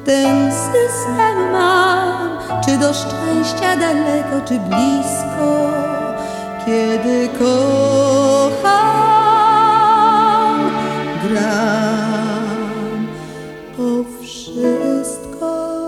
ten system mam, czy do szczęścia daleko, czy blisko, kiedy kocham, gram o wszystko.